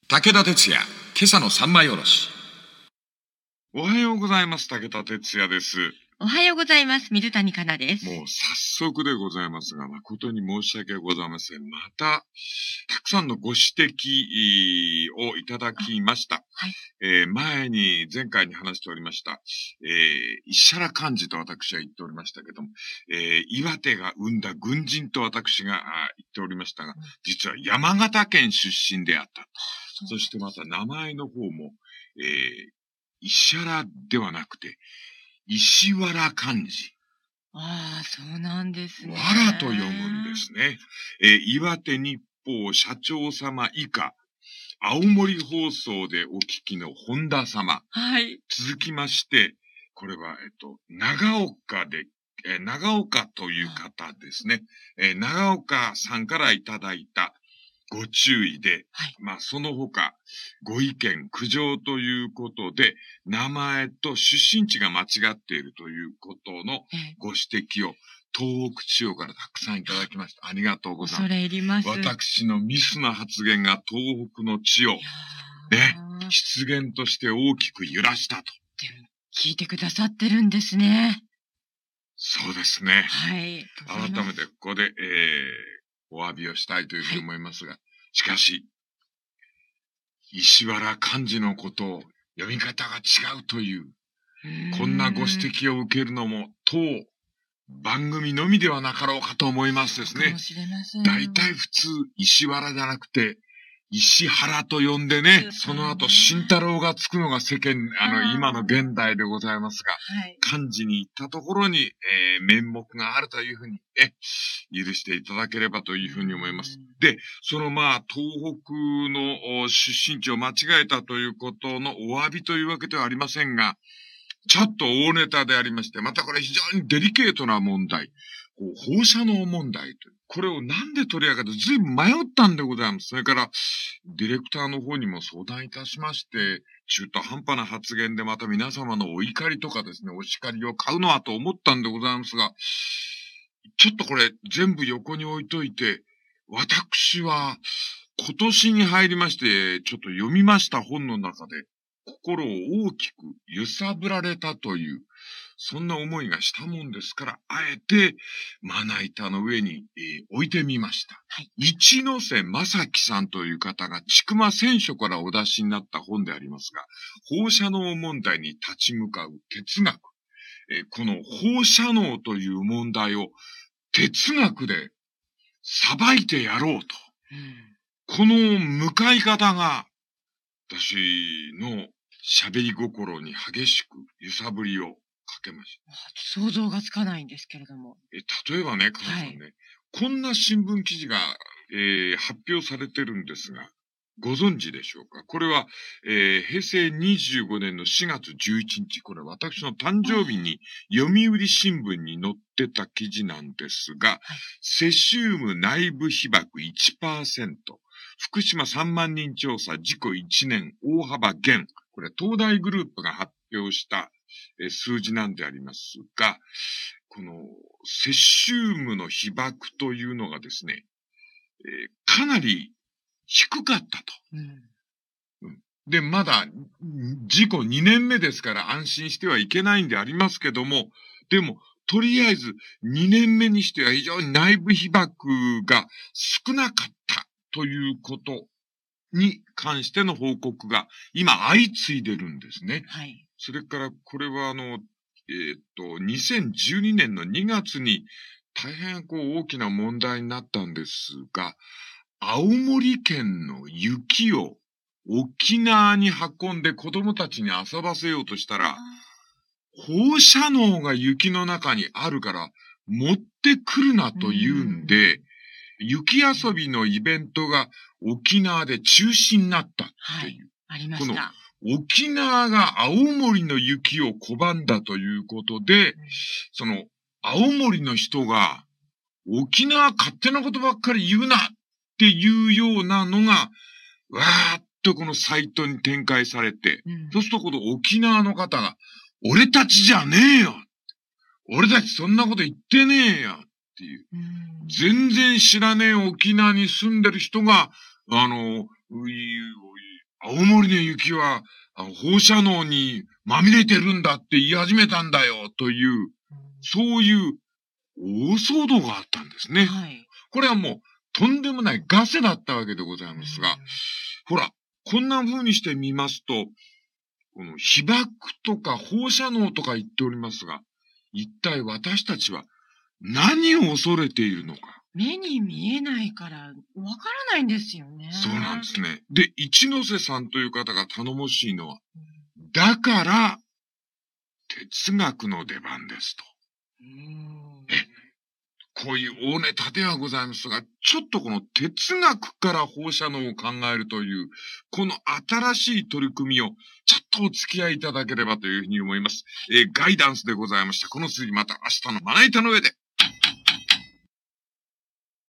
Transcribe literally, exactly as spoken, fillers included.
武田鉄矢、今朝の三枚おろし。 おはようございます。武田鉄矢です。 おはようございます。水谷香奈です。 もう早速でございますが、誠に申し訳ございません。また、たくさんのご指摘をいただきました。 はい。 えー、前に、前回に話しておりました、えー、石原幹事と私は言っておりましたけども、えー、岩手が生んだ軍人と私が言っておりましたが、実は山形県出身であった。そしてまた名前の方も、えー、石原ではなくて、石原幹事。 ああ、そうなんですね。 わらと読むんですね。えー、岩手日報社長様以下、青森放送でお聞きの本田様。 はい。 続きまして、これは、えっと、長岡で、えー、長岡という方ですね。えー、長岡さんからいただいたご注意で、 はい、 まあ、その他、ご意見、苦情ということで、名前と出身地が間違っているということのご指摘を、東北地方からたくさんいただきました。ありがとうございます。 恐れ入ります。 私のミスな発言が東北の地を、ね、失言として大きく揺らしたと。 でも聞いてくださってるんですね。 そうですね。 はい。 改めてここで、えー、お詫びをしたいというふうに思いますが、はい、しかし、石原幹事のことを読み方が違うという、こんなご指摘を受けるのも、当番組のみではなかろうかと思いますですね。 かもしれません。 大体普通、石原じゃなくて、石原と呼んでね、その後、慎太郎がつくのが世間、あの、今の現代でございますが、はい、漢字に行ったところに、えー、面目があるというふうに、え、許していただければというふうに思います。で、そのまあ、東北の出身地を間違えたということのお詫びというわけではありませんが、ちょっと大ネタでありまして、またこれ非常にデリケートな問題。放射能問題という。これをなんで取り上げたずいぶん迷ったんでございます。それから、ディレクターの方にも相談いたしまして、中途半端な発言でまた皆様のお怒りとかですね、お叱りを買うのはと思ったんでございますが、ちょっとこれ全部横に置いといて、私は今年に入りまして、ちょっと読みました本の中で、心を大きく揺さぶられたという、そんな思いがしたもんですから、あえて、まな板の上に、えー、置いてみました。はい、一ノ瀬正樹さんという方が、千曲選書からお出しになった本でありますが、放射能問題に立ち向かう哲学。えー、この放射能という問題を哲学で裁いてやろうと。うん、この向かい方が、私の喋り心に激しく揺さぶりをかけました。 想像がつかないんですけれども。 え、例えばね、カナさんね、はい、こんな新聞記事が、えー、発表されてるんですが、ご存知でしょうか？これは、えー、へいせいにじゅうごねんのしがつじゅういちにち、これ私の誕生日に読売新聞に載ってた記事なんですが、はい、セシウム内部被曝 いちパーセント、福島さんまんにん調査事故いちねん大幅減。これ東大グループが発表した数字なんでありますが、このセシウムの被曝というのがですね、えー、かなり低かったと、うんうん。で、まだ事故にねんめですから安心してはいけないんでありますけども、でもとりあえずにねんめにしては非常に内部被曝が少なかったということに関しての報告が今相次いでるんですね。はい。それからこれはあの、えっと、にせんじゅうにねんのにがつに大変こう大きな問題になったんですが、青森県の雪を沖縄に運んで子供たちに遊ばせようとしたら、放射能が雪の中にあるから持ってくるなというんで、雪遊びのイベントが沖縄で中止になったっていう。 はい、ありました。この沖縄が青森の雪を拒んだということで、うん、その青森の人が沖縄勝手なことばっかり言うなっていうようなのが、わーっとこのサイトに展開されて、うん、そうするとこの沖縄の方が、俺たちじゃねえよ、俺たちそんなこと言ってねえよっていう、うん、全然知らねえ沖縄に住んでる人が、あの、 青森の雪は、放射能にまみれてるんだって言い始めたんだよ、という、そういう大騒動があったんですね。はい、これはもう、とんでもないガセだったわけでございますが、ほら、こんな風にして見ますと、この被爆とか放射能とか言っておりますが、一体私たちは何を恐れているのか。 目に見えないからわからないんですよね。 そうなんですね。で、一ノ瀬さんという方が頼もしいのは、うん、だから、哲学の出番ですと。うーんえこういう大ネタではございますが、ちょっとこの哲学から放射能を考えるという、この新しい取り組みをちょっとお付き合いいただければというふうに思います。えー、ガイダンスでございました。この次また明日のまな板の上で。